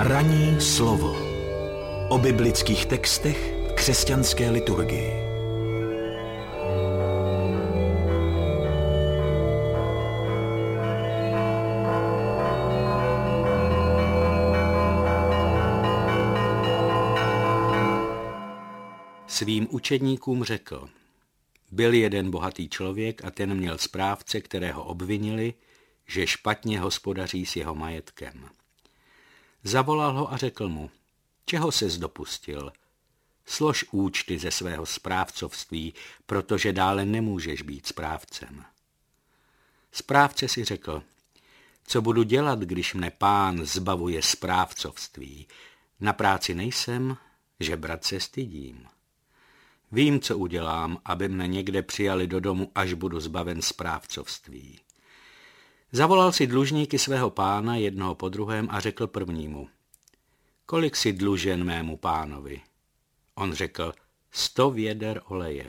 Ranní slovo o biblických textech v křesťanské liturgii. Svým učedníkům řekl: Byl jeden bohatý člověk a ten měl správce, kterého obvinili, že špatně hospodaří s jeho majetkem. Zavolal ho a řekl mu: Čeho ses dopustil? Slož účty ze svého správcovství, protože dále nemůžeš být správcem. Správce si řekl: Co budu dělat, když mne Pán zbavuje správcovství? Na práci nejsem, žebrat se stydím. Vím, co udělám, aby mne někde přijali do domu, až budu zbaven správcovství. Zavolal si dlužníky svého pána jednoho po druhém a řekl prvnímu: Kolik si dlužen mému pánovi? On řekl: 100 věder oleje.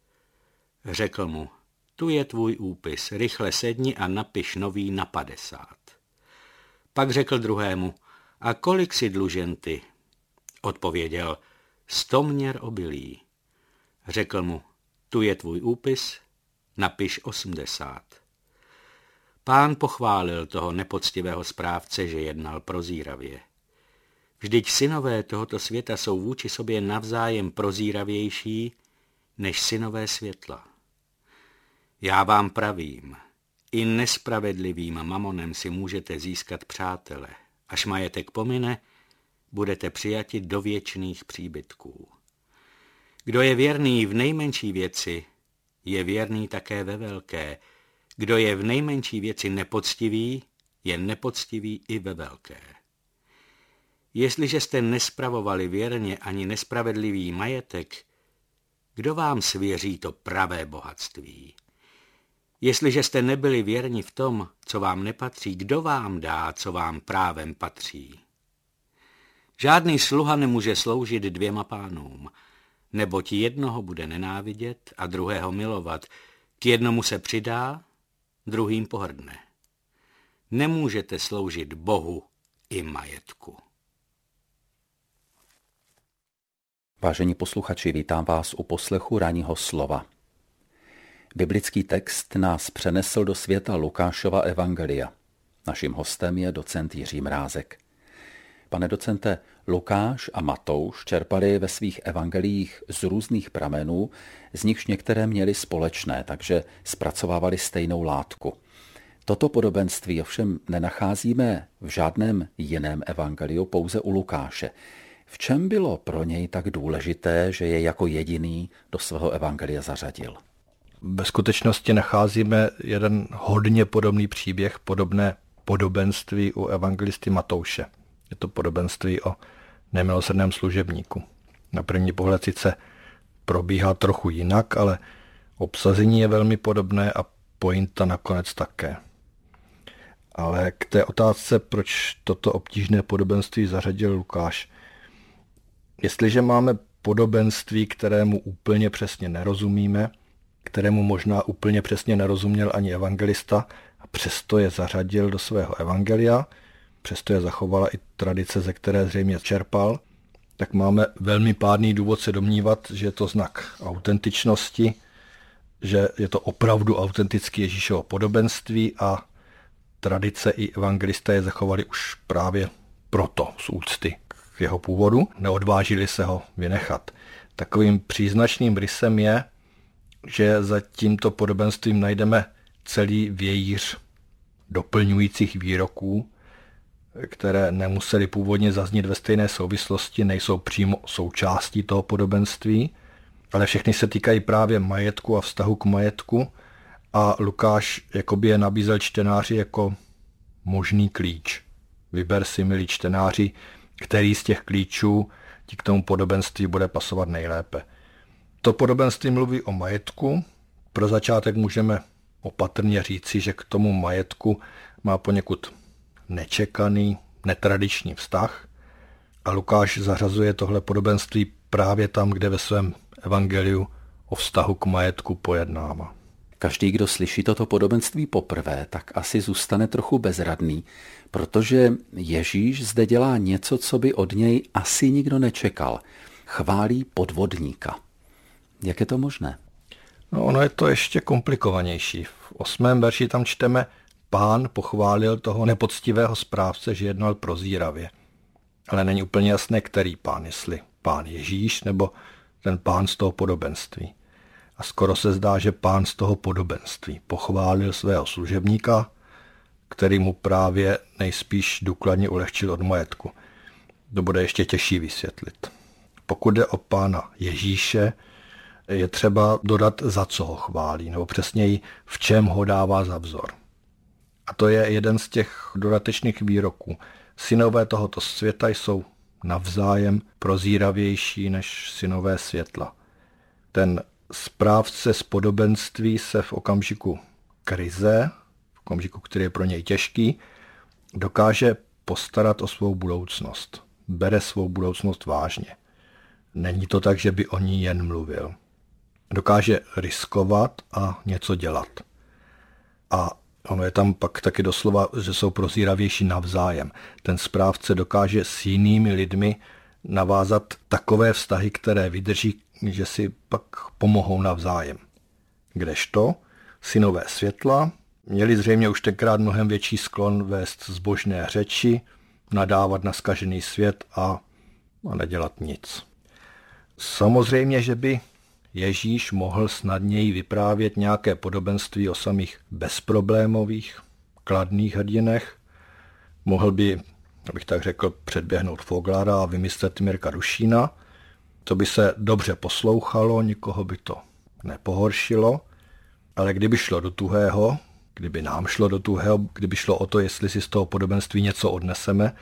Řekl mu: Tu je tvůj úpis, rychle sedni a napiš nový na 50. Pak řekl druhému: A kolik si dlužen ty? Odpověděl: 100 měr obilí. Řekl mu: Tu je tvůj úpis, napiš 80. Pán pochválil toho nepoctivého správce, že jednal prozíravě. Vždyť synové tohoto světa jsou vůči sobě navzájem prozíravější než synové světla. Já vám pravím, i nespravedlivým mamonem si můžete získat přátele. Až majetek pomine, budete přijati do věčných příbytků. Kdo je věrný v nejmenší věci, je věrný také ve velké. Kdo je v nejmenší věci nepoctivý, je nepoctivý i ve velké. Jestliže jste nespravovali věrně ani nespravedlivý majetek, kdo vám svěří to pravé bohatství? Jestliže jste nebyli věrni v tom, co vám nepatří, kdo vám dá, co vám právem patří? Žádný sluha nemůže sloužit 2 pánům, neboť jednoho bude nenávidět a druhého milovat. K jednomu se přidá, druhým pohrdne. Nemůžete sloužit Bohu i majetku. Vážení posluchači, vítám vás u poslechu ranního slova. Biblický text nás přenesl do světa Lukášova evangelia. Naším hostem je docent Jiří Mrázek. Pane docente, Lukáš a Matouš čerpali ve svých evangeliích z různých pramenů, z nichž některé měly společné, takže zpracovávali stejnou látku. Toto podobenství ovšem nenacházíme v žádném jiném evangeliu, pouze u Lukáše. V čem bylo pro něj tak důležité, že je jako jediný do svého evangelia zařadil? Ve skutečnosti nacházíme jeden hodně podobný příběh, podobné podobenství u evangelisty Matouše. Je to podobenství o nemilosrdném služebníku. Na první pohled sice probíhá trochu jinak, ale obsazení je velmi podobné a pointa nakonec také. Ale k té otázce, proč toto obtížné podobenství zařadil Lukáš. Jestliže máme podobenství, kterému úplně přesně nerozumíme, kterému možná úplně přesně nerozuměl ani evangelista, a přesto je zařadil do svého evangelia, přesto je zachovala i tradice, ze které zřejmě čerpal, tak máme velmi pádný důvod se domnívat, že je to znak autentičnosti, že je to opravdu autentické Ježíšovo podobenství a tradice i evangelista je zachovali už právě proto z úcty k jeho původu, neodvážili se ho vynechat. Takovým příznačným rysem je, že za tímto podobenstvím najdeme celý vějíř doplňujících výroků, které nemusely původně zaznít ve stejné souvislosti, nejsou přímo součástí toho podobenství, ale všechny se týkají právě majetku a vztahu k majetku a Lukáš jakoby je nabízel čtenáři jako možný klíč. Vyber si, milí čtenáři, který z těch klíčů ti k tomu podobenství bude pasovat nejlépe. To podobenství mluví o majetku. Pro začátek můžeme opatrně říci, že k tomu majetku má poněkud nečekaný, netradiční vztah a Lukáš zařazuje tohle podobenství právě tam, kde ve svém evangeliu o vztahu k majetku pojednává. Každý, kdo slyší toto podobenství poprvé, tak asi zůstane trochu bezradný, protože Ježíš zde dělá něco, co by od něj asi nikdo nečekal. Chválí podvodníka. Jak je to možné? No, ono je to ještě komplikovanější. V 8. verši tam čteme: Pán pochválil toho nepoctivého správce, že jednal prozíravě. Ale není úplně jasné, který pán, jestli pán Ježíš nebo ten pán z toho podobenství. A skoro se zdá, že pán z toho podobenství pochválil svého služebníka, který mu právě nejspíš důkladně ulehčil od majetku. To bude ještě těžší vysvětlit. Pokud jde o pána Ježíše, je třeba dodat, za co ho chválí, nebo přesněji, v čem ho dává za vzor. A to je jeden z těch dodatečných výroků. Synové tohoto světa jsou navzájem prozíravější než synové světla. Ten správce z podobenství se v okamžiku krize, v okamžiku, který je pro něj těžký, dokáže postarat o svou budoucnost. Bere svou budoucnost vážně. Není to tak, že by o ní jen mluvil. Dokáže riskovat a něco dělat. A ono je tam pak taky doslova, že jsou prozíravější navzájem. Ten správce dokáže s jinými lidmi navázat takové vztahy, které vydrží, že si pak pomohou navzájem. Kdežto synové světla měli zřejmě už tenkrát mnohem větší sklon vést zbožné řeči, nadávat na zkažený svět a nedělat nic. Samozřejmě, že by Ježíš mohl snadněji vyprávět nějaké podobenství o samých bezproblémových, kladných hrdinech. Mohl by, abych tak řekl, předběhnout Foglara a vymyslet Mirka Rušína. To by se dobře poslouchalo, nikoho by to nepohoršilo, ale kdyby šlo do tuhého, kdyby nám šlo do tuhého, kdyby šlo o to, jestli si z toho podobenství něco odneseme,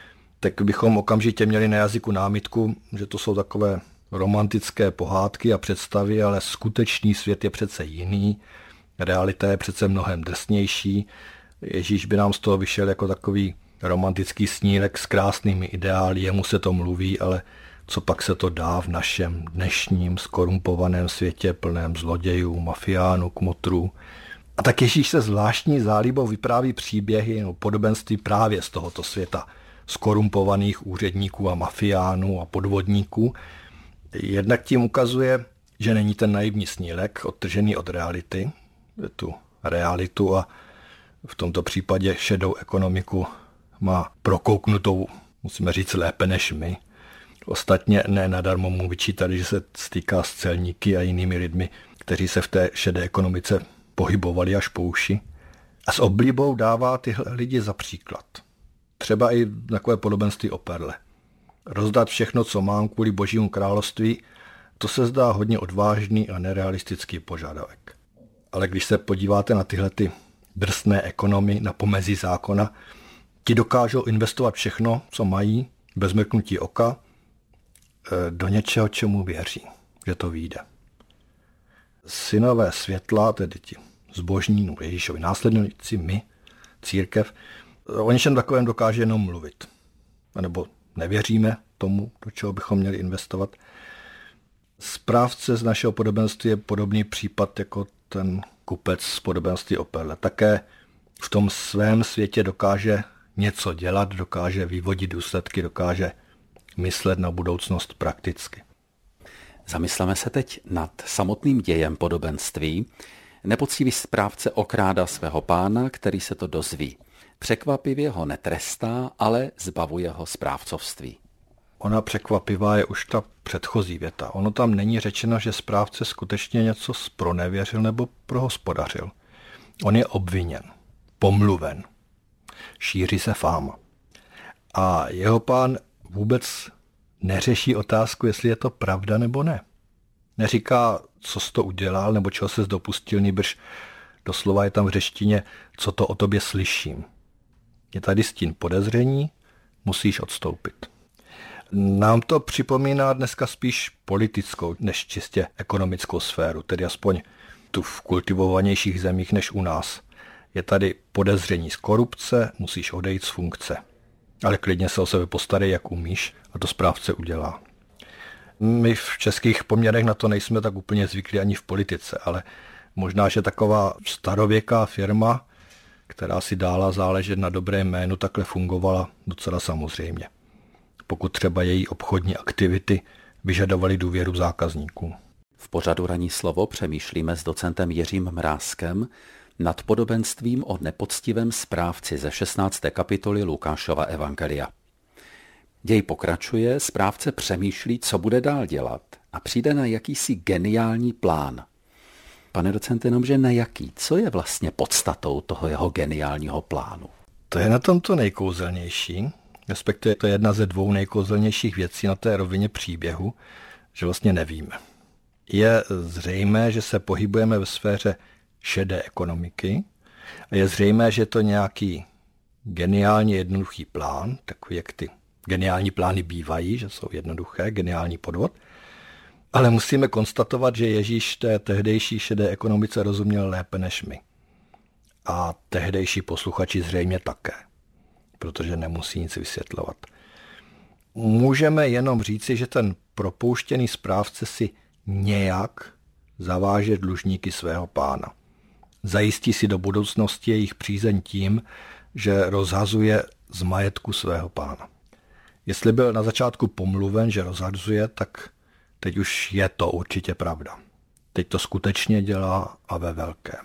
tak bychom okamžitě měli na jazyku námitku, že to jsou takové romantické pohádky a představy, ale skutečný svět je přece jiný, realita je přece mnohem drsnější. Ježíš by nám z toho vyšel jako takový romantický snílek s krásnými ideály, jemu se to mluví, ale co pak se to dá v našem dnešním skorumpovaném světě plném zlodějů, mafiánů, kmotrů. A tak Ježíš se zvláštní zálibou vypráví příběhy nebo podobenství právě z tohoto světa skorumpovaných úředníků a mafiánů a podvodníků. Jednak tím ukazuje, že není ten naivní snílek odtržený od reality, tu realitu a v tomto případě šedou ekonomiku má prokouknutou, musíme říct, lépe než my. Ostatně ne nadarmo mu vyčítali, že se stýká s celníky a jinými lidmi, kteří se v té šedé ekonomice pohybovali až po uši. A s oblibou dává tyhle lidi za příklad. Třeba i takové podobenství o perle. Rozdat všechno, co mám kvůli Božímu království, to se zdá hodně odvážný a nerealistický požadavek. Ale když se podíváte na tyhle ty drsné ekonomy na pomezí zákona, ti dokážou investovat všechno, co mají, bez mrknutí oka, do něčeho, čemu věří, že to vyjde. Synové světla, tedy ti zbožní, Ježíšovi následníci, my, církev, o něčem takovém dokáže jenom mluvit. Nebo nevěříme tomu, do čeho bychom měli investovat. Správce z našeho podobenství je podobný případ jako ten kupec z podobenství o perle. Také v tom svém světě dokáže něco dělat, dokáže vyvodit důsledky, dokáže myslet na budoucnost prakticky. Zamysleme se teď nad samotným dějem podobenství. Nepoctivý správce okrádá svého pána, který se to dozví. Překvapivě ho netrestá, ale zbavuje ho správcovství. Ona překvapivá je už ta předchozí věta. Ono tam není řečeno, že správce skutečně něco zpronevěřil nebo prohospodařil. On je obviněn, pomluven. Šíří se fáma. A jeho pán vůbec neřeší otázku, jestli je to pravda nebo ne. Neříká, co jsi to udělal nebo čeho ses dopustil, nýbrž doslova je tam v řečtině, co to o tobě slyším. Je tady stín podezření, musíš odstoupit. Nám to připomíná dneska spíš politickou než čistě ekonomickou sféru, tedy aspoň tu v kultivovanějších zemích než u nás. Je tady podezření z korupce, musíš odejít z funkce. Ale klidně se o sebe postarej, jak umíš, a to správce udělá. My v českých poměrech na to nejsme tak úplně zvyklí ani v politice, ale Možná, že taková starověká firma, která si dála záležet na dobré jménu, takhle fungovala docela samozřejmě. Pokud třeba její obchodní aktivity vyžadovaly důvěru zákazníků. V pořadu Ranní slovo přemýšlíme s docentem Jiřím Mrázkem nad podobenstvím o nepoctivém správci ze 16. kapitoly Lukášova evangelia. Děj pokračuje, správce přemýšlí, co bude dál dělat a přijde na jakýsi geniální plán. Pane docente, jenomže na jaký? Co je vlastně podstatou toho jeho geniálního plánu? To je na tom to nejkouzelnější, respektive to je jedna ze dvou nejkouzelnějších věcí na té rovině příběhu, že vlastně nevíme. Je zřejmé, že se pohybujeme ve sféře šedé ekonomiky a je zřejmé, že je to nějaký geniálně jednoduchý plán, takový jak ty geniální plány bývají, že jsou jednoduché, geniální podvod, ale musíme konstatovat, že Ježíš té tehdejší šedé ekonomice rozuměl lépe než my. A tehdejší posluchači zřejmě také, protože nemusí nic vysvětlovat. Můžeme jenom říci, že ten propouštěný správce si nějak zaváže dlužníky svého pána. Zajistí si do budoucnosti jejich přízeň tím, že rozhazuje z majetku svého pána. Jestli byl na začátku pomluven, že rozhazuje, tak teď už je to určitě pravda. Teď to skutečně dělá a ve velkém.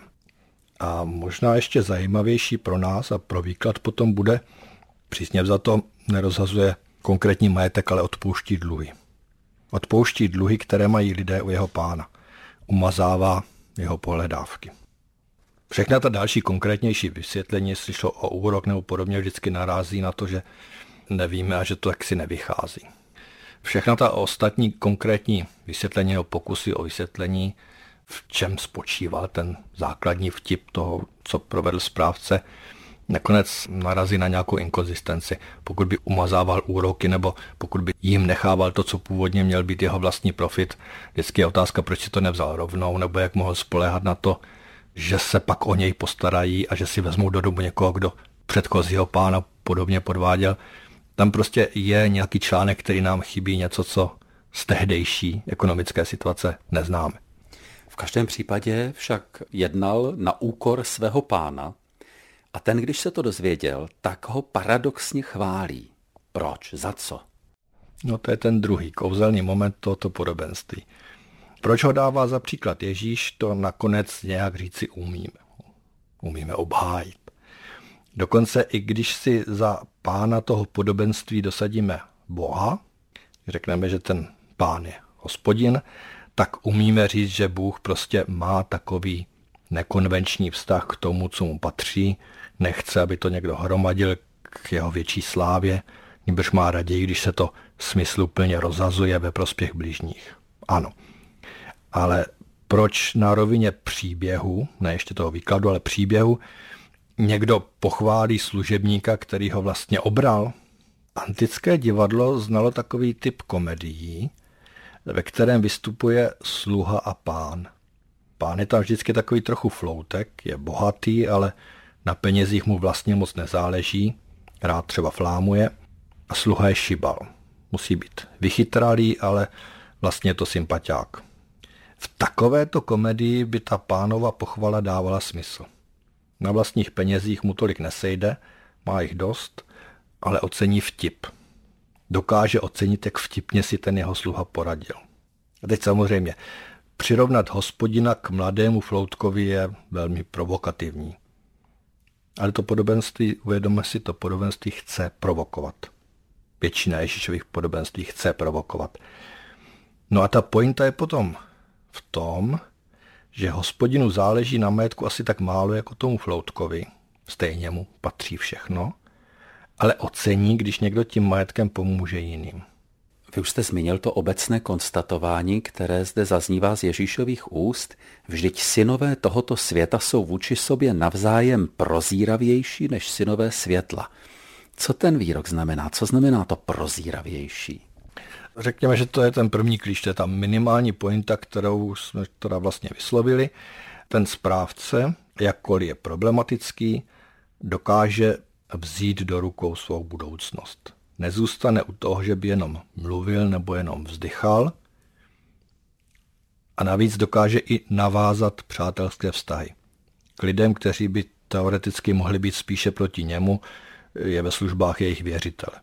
A možná ještě zajímavější pro nás a pro výklad potom bude, přísně vzato nerozhazuje konkrétní majetek, ale odpouští dluhy. Odpouští dluhy, které mají lidé u jeho pána. Umazává jeho pohledávky. Všechna ta další konkrétnější vysvětlení, jestli šlo o úrok nebo podobně, vždycky narazí na to, že nevíme a že to taky nevychází. Všechna ta ostatní konkrétní vysvětlení nebo pokusy o vysvětlení, v čem spočíval ten základní vtip toho, co provedl správce, nakonec narazí na nějakou inkonzistenci. Pokud by umazával úroky nebo pokud by jim nechával to, co původně měl být jeho vlastní profit, vždycky je otázka, proč si to nevzal rovnou, nebo jak mohl spoléhat na to, že se pak o něj postarají a že si vezmou do domu někoho, kdo předchozího pána podobně podváděl. Tam prostě je nějaký článek, který nám chybí, něco, co z tehdejší ekonomické situace neznáme. V každém případě však jednal na úkor svého pána a ten, když se to dozvěděl, tak ho paradoxně chválí. Proč? Za co? No to je ten druhý kouzelný moment tohoto podobenství. Proč ho dává za příklad Ježíš, to nakonec nějak říci umíme. Umíme obhájit. Dokonce i když si za pána toho podobenství dosadíme Boha, řekneme, že ten pán je Hospodin, tak umíme říct, že Bůh prostě má takový nekonvenční vztah k tomu, co mu patří, nechce, aby to někdo hromadil k jeho větší slávě, nebož má raději, když se to smysluplně rozhazuje ve prospěch bližních. Ano. Ale proč na rovině příběhu, ne ještě toho výkladu, ale příběhu, někdo pochválí služebníka, který ho vlastně obral? Antické divadlo znalo takový typ komedií, ve kterém vystupuje sluha a pán. Pán je tam vždycky takový trochu floutek, je bohatý, ale na penězích mu vlastně moc nezáleží, rád třeba flámuje, a sluha je šibal. Musí být vychytralý, ale vlastně je to sympatiák. V takovéto komedii by ta pánova pochvala dávala smysl. Na vlastních penězích mu tolik nesejde, má jich dost, ale ocení vtip. Dokáže ocenit, jak vtipně si ten jeho sluha poradil. A teď samozřejmě, přirovnat Hospodina k mladému floutkovi je velmi provokativní. Ale to podobenství, uvědomme si, to podobenství chce provokovat. Většina Ježíšových podobenství chce provokovat. No a ta pointa je potom v tom, že Hospodinu záleží na majetku asi tak málo jako tomu floutkovi, stejně mu patří všechno, ale ocení, když někdo tím majetkem pomůže jiným. Vy už jste zmínil to obecné konstatování, které zde zaznívá z Ježíšových úst. Vždyť synové tohoto světa jsou vůči sobě navzájem prozíravější než synové světla. Co ten výrok znamená? Co znamená to prozíravější? Řekněme, že to je ten první klíč, to je ta minimální pointa, kterou jsme teda vlastně vyslovili. Ten správce, jakkoliv je problematický, dokáže vzít do rukou svou budoucnost. Nezůstane u toho, že by jenom mluvil nebo jenom vzdychal, a navíc dokáže i navázat přátelské vztahy. K lidem, kteří by teoreticky mohli být spíše proti němu, je ve službách jejich věřitele.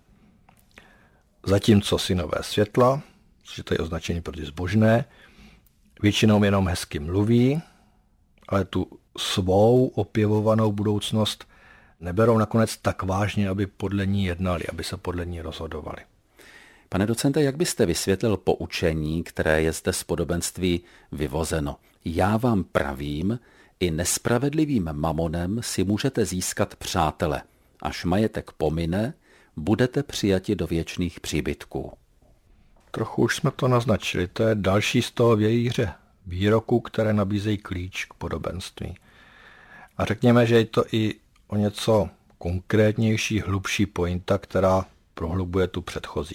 Zatímco synové světla, což je to označení pro ty zbožné, většinou jenom hezky mluví, ale tu svou opěvovanou budoucnost neberou nakonec tak vážně, aby podle ní jednali, aby se podle ní rozhodovali. Pane docente, jak byste vysvětlil poučení, které je zde z podobenství vyvozeno? Já vám pravím, i nespravedlivým mamonem si můžete získat přátele. Až majetek pomine, budete přijati do věčných příbytků. Trochu už jsme to naznačili, to je další z toho vějíře výroků, které nabízejí klíč k podobenství. A řekněme, že je to i o něco konkrétnější, hlubší pointa, která prohlubuje tu předchozí.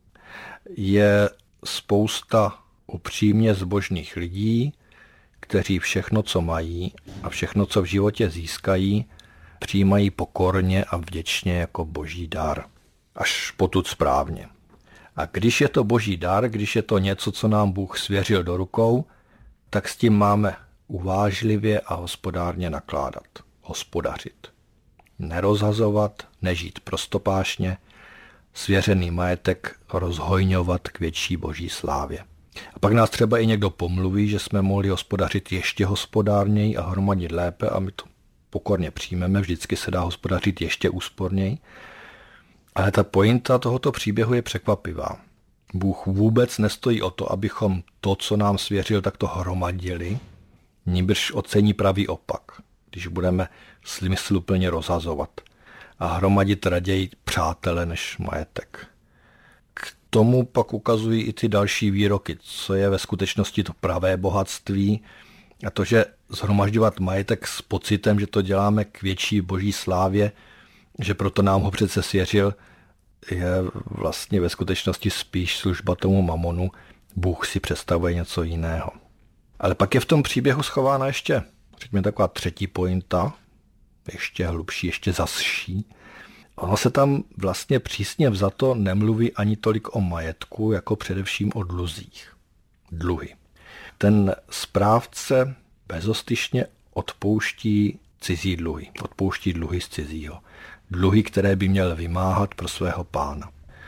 Je spousta upřímně zbožných lidí, kteří všechno, co mají a všechno, co v životě získají, přijímají pokorně a vděčně jako boží dar. Až potud správně. A když je to boží dar, když je to něco, co nám Bůh svěřil do rukou, tak s tím máme uvážlivě a hospodárně nakládat. Hospodařit. Nerozhazovat, nežít prostopášně, svěřený majetek rozhojňovat k větší boží slávě. A pak nás třeba i někdo pomluví, že jsme mohli hospodařit ještě hospodárněji a hromadit lépe a my to pokorně přijmeme, vždycky se dá hospodařit ještě úsporněji. Ale ta pointa tohoto příběhu je překvapivá. Bůh vůbec nestojí o to, abychom to, co nám svěřil, takto hromadili, nýbrž ocení pravý opak, když budeme smysluplně rozhazovat a hromadit raději přátele než majetek. K tomu pak ukazují i ty další výroky, co je ve skutečnosti to pravé bohatství a to, že shromažďovat majetek s pocitem, že to děláme k větší boží slávě, že proto nám ho přece svěřil, je vlastně ve skutečnosti spíš služba tomu mamonu. Bůh si představuje něco jiného. Ale pak je v tom příběhu schována ještě, řekněme, taková třetí pointa, ještě hlubší, ještě zasší. Ono se tam vlastně přísně vzato nemluví ani tolik o majetku, jako především o dluzích. Dluhy. Ten správce bezostyšně odpouští cizí dluhy. Odpouští dluhy z cizího. Dluhy, které by měl vymáhat pro svého pána.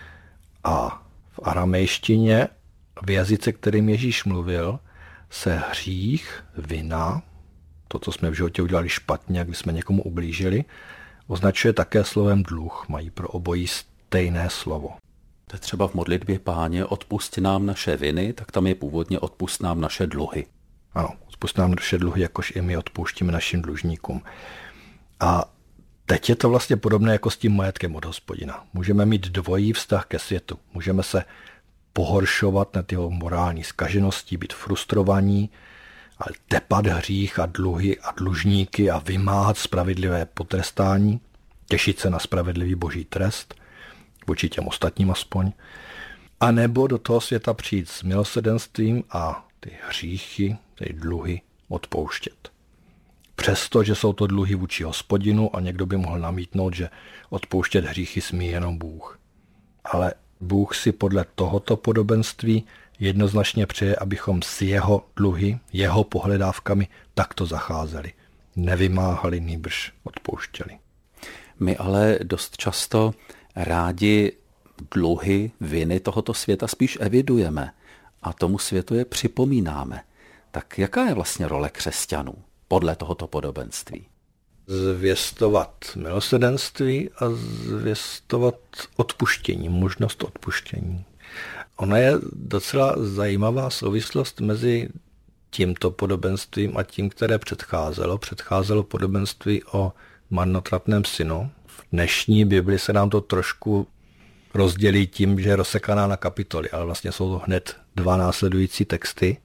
A v aramejštině, v jazyce, kterým Ježíš mluvil, se hřích, vina, to, co jsme v životě udělali špatně, když jsme někomu ublížili, označuje také slovem dluh. Mají pro obojí stejné slovo. To je třeba v modlitbě Páně odpusť nám naše viny, tak tam je původně odpusť nám naše dluhy. Ano, odpusť nám naše dluhy, jakož i my odpouštíme našim dlužníkům. A teď je to vlastně podobné jako s tím majetkem od Hospodina. Můžeme mít dvojí vztah ke světu. Můžeme se pohoršovat nad jeho morální zkažeností, být frustrovaní, ale tepat hřích a dluhy a dlužníky a vymáhat spravedlivé potrestání, těšit se na spravedlivý boží trest, vůči těm ostatním aspoň, a nebo do toho světa přijít s milosrdenstvím a ty hříchy, ty dluhy odpouštět. Přesto, že jsou to dluhy vůči Hospodinu a někdo by mohl namítnout, že odpouštět hříchy smí jenom Bůh. Ale Bůh si podle tohoto podobenství jednoznačně přeje, abychom s jeho dluhy, jeho pohledávkami takto zacházeli. Nevymáhali, nýbrž odpouštěli. My ale dost často rádi dluhy, viny tohoto světa spíš evidujeme a tomu světu je připomínáme. Tak jaká je vlastně role křesťanů podle tohoto podobenství? Zvěstovat milosrdenství a zvěstovat odpuštění, možnost odpuštění. Ona je docela zajímavá souvislost mezi tímto podobenstvím a tím, které předcházelo. Předcházelo podobenství o marnotratném synu. V dnešní Bibli se nám to trošku rozdělí tím, že je rozsekaná na kapitoly, ale vlastně jsou to hned dva následující texty.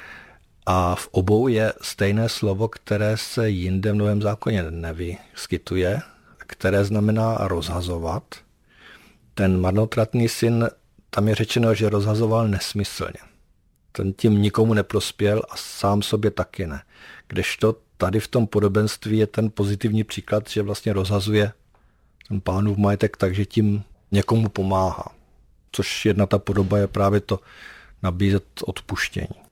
A v obou je stejné slovo, které se jinde v Novém zákoně nevyskytuje, které znamená rozhazovat. Ten marnotratný syn, tam je řečeno, že rozhazoval nesmyslně. Ten tím nikomu neprospěl a sám sobě taky ne. Kdežto tady v tom podobenství je ten pozitivní příklad, že vlastně rozhazuje ten pánův majetek tak, že tím někomu pomáhá. Což jedna ta podoba je právě to nabízet odpuštění.